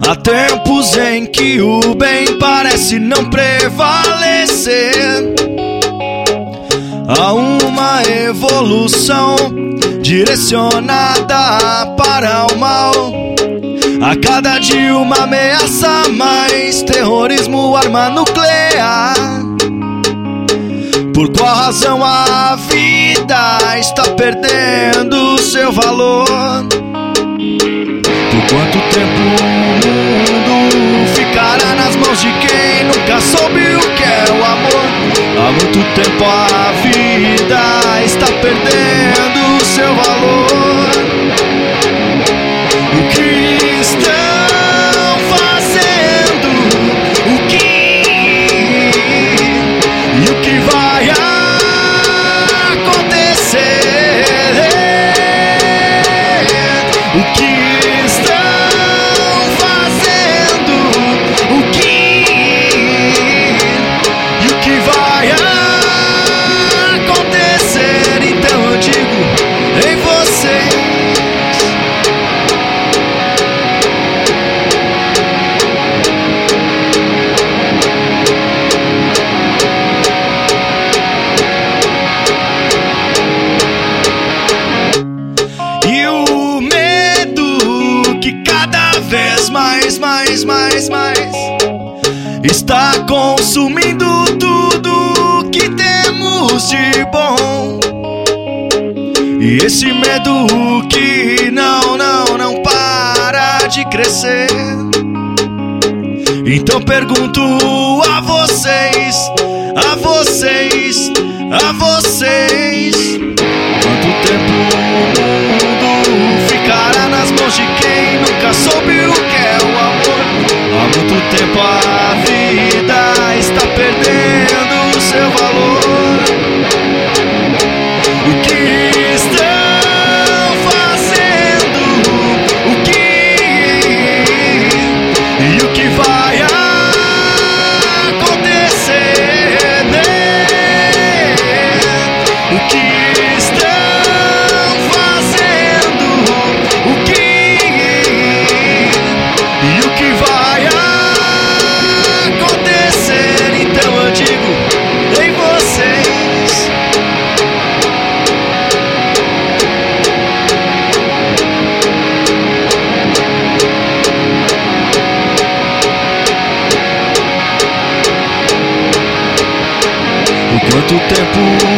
Há tempos em que o bem parece não prevalecer. Há uma evolução direcionada para o mal. A cada dia uma ameaça a mais: terrorismo, arma nuclear. Por qual razão a vida está perdendo seu valor? Por quanto tempo o mundo ficará nas mãos de quem nunca soube o que é o amor? Há muito tempo a vida está perdendo seu valor. O que estão fazendo? O que e o que vai acontecer? O que estão fazendo? O que e o que vai acontecer? Então eu digo em vocês. E o medo que cada vez mais está consumindo tudo que temos de bom. E esse medo que não para de crescer. Então pergunto a vocês, quanto tempo o mundo ficará nas mãos de quem nunca soube o que é o amor? Há muito tempo a vida está perdendo seu valor. O que estão fazendo? O que e o que vai acontecer, né? O que estão fazendo? O que e o que vai acontecer? Então eu digo em vocês. Por quanto tempo